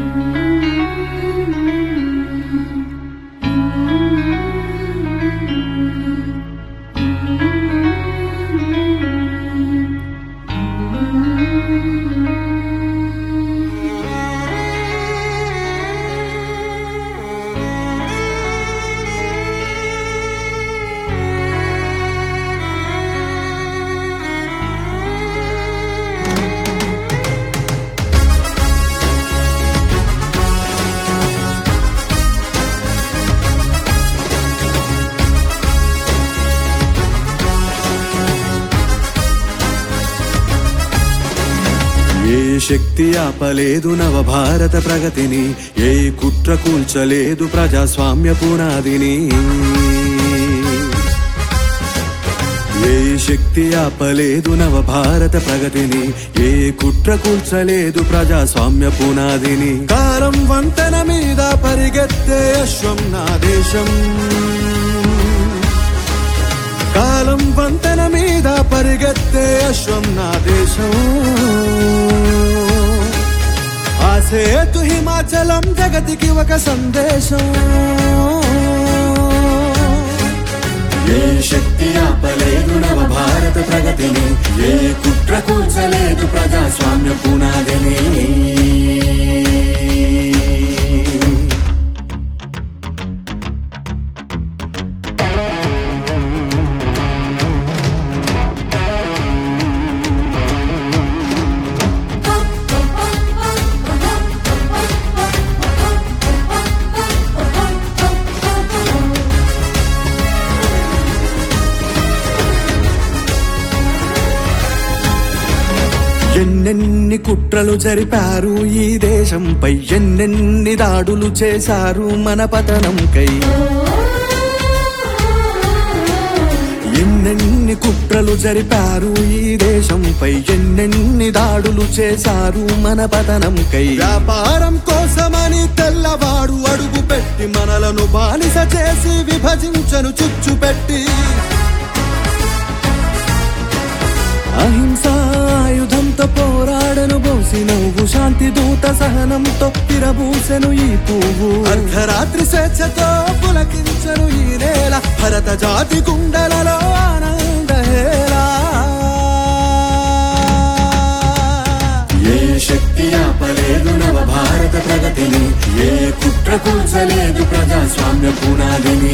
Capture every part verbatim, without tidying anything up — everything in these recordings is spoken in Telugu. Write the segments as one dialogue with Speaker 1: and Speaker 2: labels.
Speaker 1: ఏ శక్తి ఆపలేదు నవ భారత ప్రగతిని, ఏ కుట్ర కూల్చలేదు ప్రజాస్వామ్య పునాదిని. ఏ శక్తి ఆపలేదు నవ భారత ప్రగతిని, ఏ కుట్ర కూల్చలేదు ప్రజాస్వామ్య పునాదిని. కాలం వంతెన మీద పరిగెత్తే అశ్వం నా దేశం, కాలం వంతెన మీద పరిగెత్తే అశ్వం నా దేశం. ఆ సేతు హిమాచలం జగతికి ఒక సందేశం. ఏ శక్తి ఆపలేదు నవ భారత ప్రగతిని, ఏ కుట్ర కూల్చలేదు ప్రజాస్వామ్య పునాదిని. ఎన్నెన్ని కుట్రలు జరిపారు ఈ దేశంపై, ఎన్నెన్ని దాడులు చేశారు మన పతనంకై. ఎన్నెన్ని కుట్రలు జరిపారు ఈ దేశంపై, ఎన్నెన్ని దాడులు చేశారు మన పతనంకై. వ్యాపారం కోసమని తెల్లవాడు అడుగు పెట్టి మనలను బానిస చేసి విభజించను చిచ్చు పెట్టి. అహింసాయుధంతో పోరాడను బోసి నవ్వు, శాంతి దూత సహనంతో విరబూసెను ఈ పువ్వు. అర్ధరాత్రి స్వేచ్ఛతో పులకించను ఈ నేల, భరత జాతి గుండెలలో ఆనందహేళ. ఏ శక్తి ఆపలేదు నవ భారత ప్రగతిని, ఏ కుట్ర కూల్చలేదు ప్రజాస్వామ్య పునాదిని.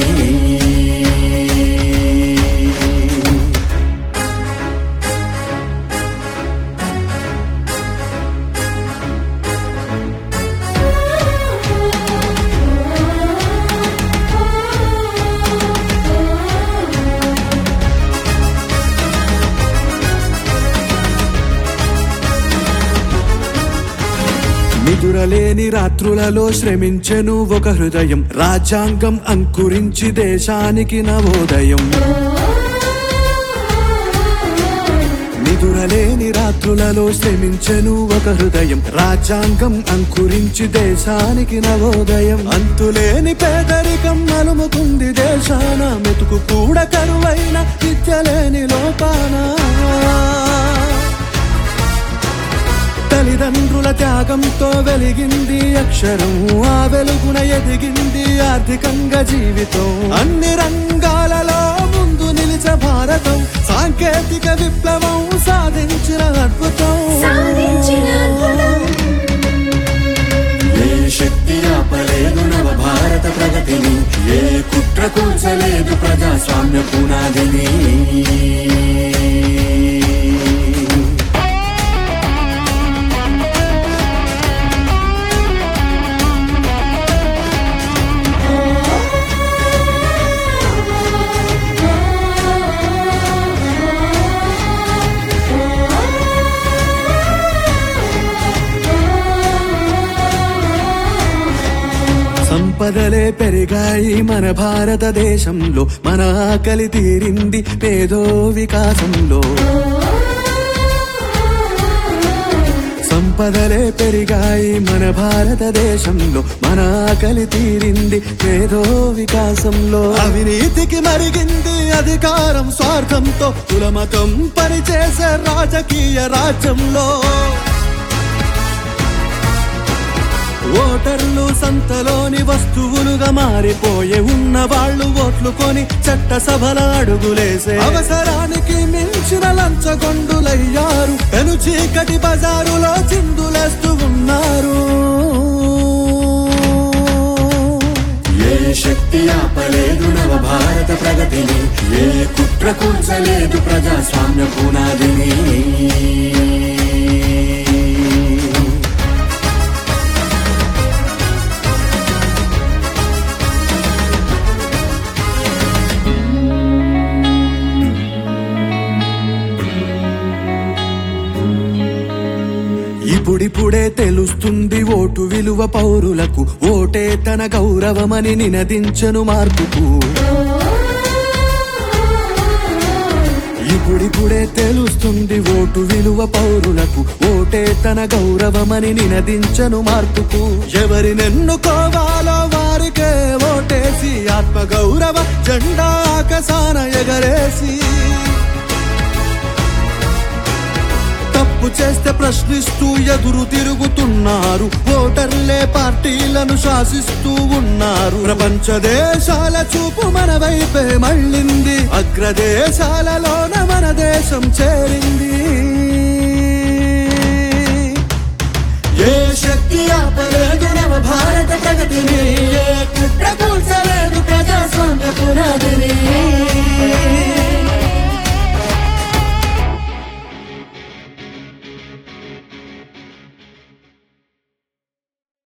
Speaker 1: నిదురలేని రాత్రులలో శ్రమించెను ఒక హృదయం, రాజ్యాంగం అంకురించి దేశానికి నవోదయం. నిదురలేని రాత్రులలో శ్రమించెను ఒక హృదయం, రాజ్యాంగం అంకురించి దేశానికి నవోదయం. అంతులేని పేదరికం నలుముకుంది దేశాన, మెతుకు కూడా కరువైన విద్యలేని లోపాన. తల్లిదండ్రుల త్యాగంతో వెలిగింది అక్షరం, ఆ వెలుగున ఎదిగింది ఆర్థికంగా జీవితం. అన్ని రంగాలలో ముందు నిలిచే భారతం, సాంకేతిక విప్లవం సాధించిన అద్భుతం. ఏ శక్తి ఆపలేదు నవ భారత ప్రగతిని, ఏ కుట్ర కూల్చలేదు ప్రజాస్వామ్య పునాదిని. సంపదలే పెరిగాయి మన భారతదేశంలో, మన ఆకలి తీరింది పేదో వికాసంలో. సంపదలే పెరిగాయి మన భారతదేశంలో, మన ఆకలి తీరింది పేదో వికాసంలో. అవినీతికి మరిగింది అధికారం స్వార్థంతో, కులమతం పనిచేసే రాజకీయ రాజ్యంలో. ఓ ఓటర్లు సంతలోని వస్తువులుగా మారిపోయే ఉన్న వాళ్ళు ఓట్లు కొని చట్ట సభల అడుగులేసే అవసరానికి మించిన లంచగొండులయ్యారు. పెను చీకటి బజారులో చిందులేస్తూ ఉన్నారు. ఏ శక్తి ఆపలేదు నవ భారత ప్రగతిని, ఏ కుట్ర కూర్చలేదు ప్రజాస్వామ్య పునాదిని. ఇప్పుడిప్పుడే తెలుస్తుంది ఓటు విలువ పౌరులకు, ఓటే తన గౌరవమని నినదించను మార్పుకు. ఇప్పుడిప్పుడే తెలుస్తుంది ఓటు విలువ పౌరులకు, ఓటే తన గౌరవమని నినదించను మార్పుకు. ఎవరినెన్నుకోవాలో వారికే ఓటేసి ఆత్మ గౌరవ జెండా ఆకాశాన ఎగరేసి, తప్పు చేస్తే ప్రశ్నిస్తూ ఎదురు తిరుగుతున్నారు. ఓటర్లే పార్టీలను శాసిస్తూ ఉన్నారు. ప్రపంచ దేశాల చూపు మన వైపే మళ్ళింది, అగ్రదేశాలలోన మన దేశం చేరింది. ఏ శక్తి ఆపలేదు నవ భారత ప్రగతిని, ఏ కుట్ర కూల్చలేదు